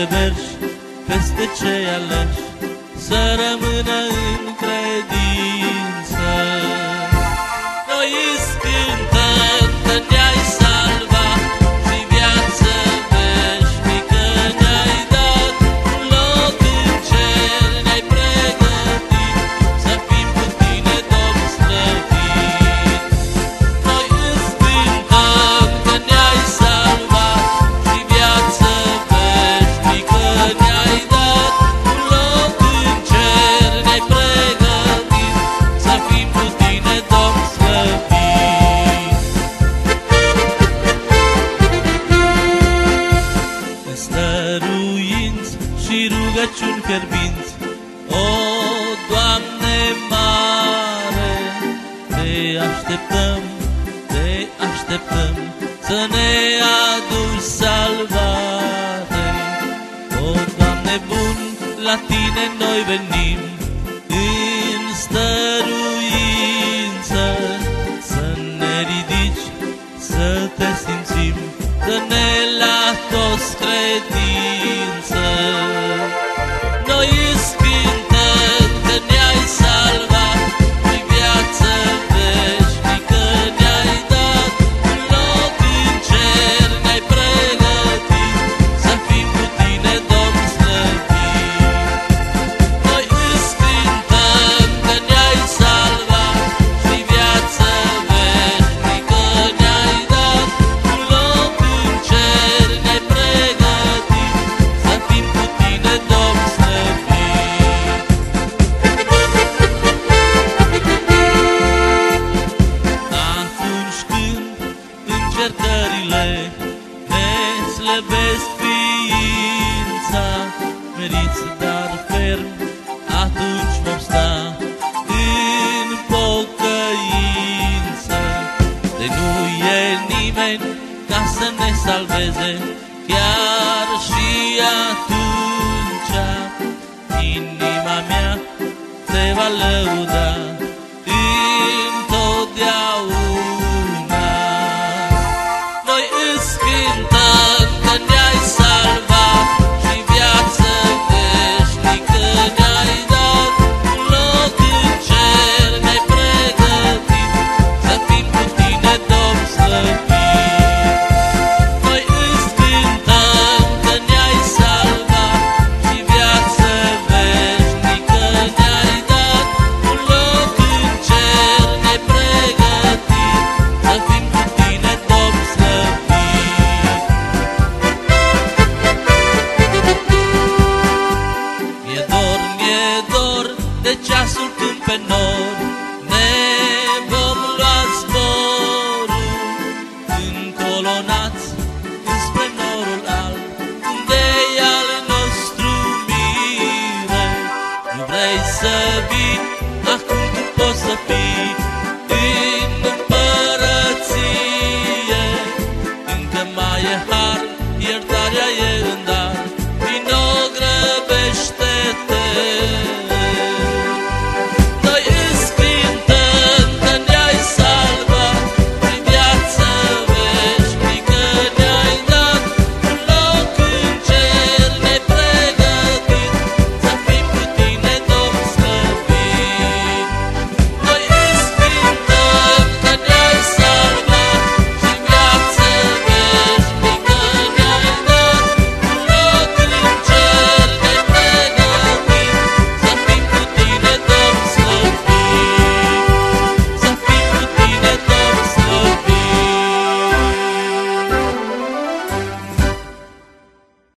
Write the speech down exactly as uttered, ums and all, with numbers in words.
unde mergi, peste ce alegi, să rămână în credință. Noi îți cântăm că ne-ai salvat și viață veșnică ne-ai dat, un loc în cer ne-ai pregătit, să fim cu tine, Domn slăvit. Noi îți cântăm că ne-ai salvat și viață veșnică ne-ai dat, un loc în cer ne-ai pregătit, să fim cu tine, Domn slăvit. În stăruinți și rugăciuni fierbinți, o, Doamne mare, te așteptăm, te așteptăm, să ne aduci salvare. O, Doamne bun, la tine noi venim, în stăruință, să ne ridici, să te simțim, dă-ne la toți credință. Noi îți cântăm că ne-ai salvat și viață veșnică ne-ai dat, un loc în cer ne-ai pregătit, să fim cu tine, Domn slăvit. Noi îți cântăm că ne-ai salvat și viață veșnică ne-ai dat, un loc în cer ne-ai pregătit, să fim cu tine, Domn slăvit. Atunci când încercările ne slăbesc ființa, meriți dar ferm, atunci vom sta în pocăință. De nu e nimeni ca să ne salveze, chiar și atunci inima mea te va lăuda întotdeauna. Noi îți cântăm că ne-ai salvat și viață veșnică ne-ai dat, un loc în cer ne-ai pregătit, să fim cu tine, Domn slăvit. Noi îți cântăm că ne-ai salvat și viață veșnică ne-ai dat, un loc în cer ne-ai pregătit, să fim cu tine, Domn slăvit. Mi-e dor, mi-e dor de ceasul când pe nor ne vom lua zborul, încolonați înspre norul alb, unde-i al nostru mire. Nu vrei să vii, acum tu poți să fii în împărăție, încă mai e har, iertarea e